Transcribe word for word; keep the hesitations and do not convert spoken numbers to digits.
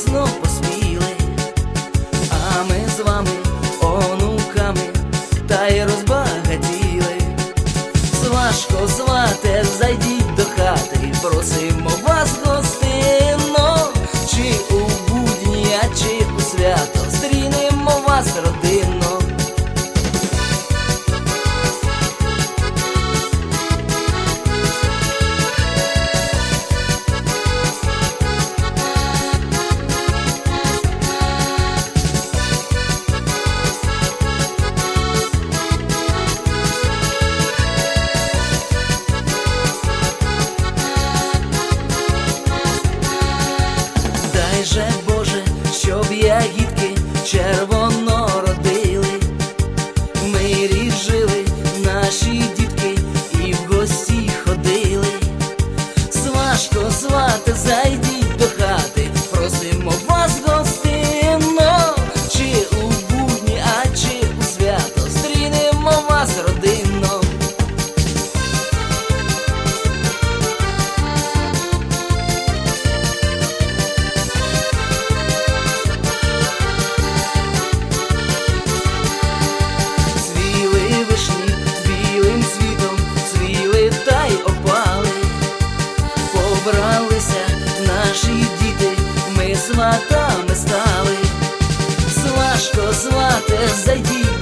рясно поспіли, а ми з вами онуками та й розбагатіли. Сважко, свате, зайдіть до хати, просимо вас гостинно, чи у будні, а чи у свято, стрінемо вас родинно. Дай же, Боже, щоб ягідки червоно родили, мирі жили наші дітки і в гості ходили. Сважко, свате, зайдіть до хати, просимо вас гостинно, чи у будні, а чи у свято, стрінемо вас родинно. Побралися наші діти, ми сватами стали. Сважко, свате, зайдіть